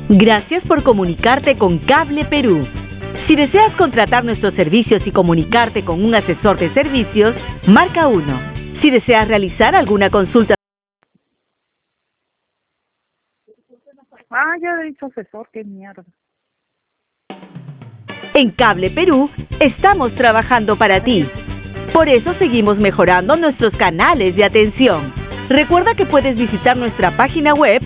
Gracias por comunicarte con Cable Perú. Si deseas contratar nuestros servicios y comunicarte con un asesor de servicios, marca 1. Si deseas realizar alguna consulta... Ya he dicho asesor, qué mierda. En Cable Perú estamos trabajando para ti. Por eso seguimos mejorando nuestros canales de atención. Recuerda que puedes visitar nuestra página web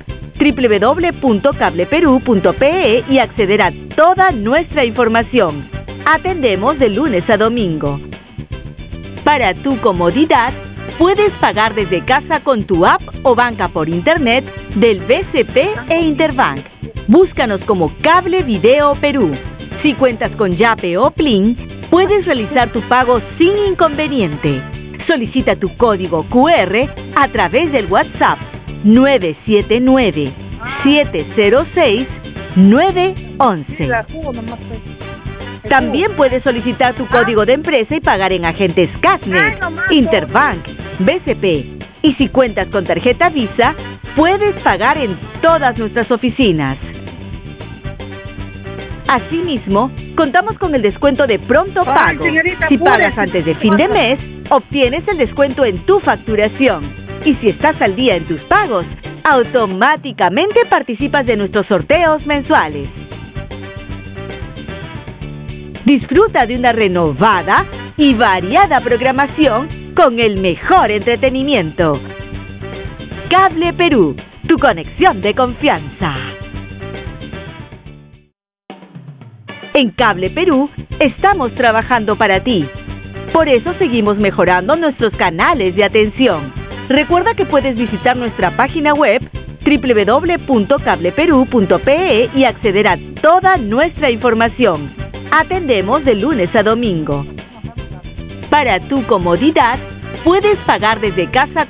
www.cableperú.pe y acceder a toda nuestra información. Atendemos de lunes a domingo. Para tu comodidad, puedes pagar desde casa con tu app o banca por internet del BCP e Interbank. Búscanos como Cable Video Perú. Si cuentas con Yape o Plin, puedes realizar tu pago sin inconveniente. Solicita tu código QR a través del WhatsApp 979-706-911. También puedes solicitar tu código de empresa y pagar en agentes Casnet, Interbank, BCP. Y si cuentas con tarjeta Visa, puedes pagar en todas nuestras oficinas. Asimismo, contamos con el descuento de pronto pago. Si pagas antes de fin de mes, obtienes el descuento en tu facturación. Y si estás al día en tus pagos, automáticamente participas de nuestros sorteos mensuales. Disfruta de una renovada y variada programación con el mejor entretenimiento. Cable Perú, tu conexión de confianza. En Cable Perú estamos trabajando para ti. Por eso seguimos mejorando nuestros canales de atención. Recuerda que puedes visitar nuestra página web www.cableperú.pe y acceder a toda nuestra información. Atendemos de lunes a domingo. Para tu comodidad, puedes pagar desde casa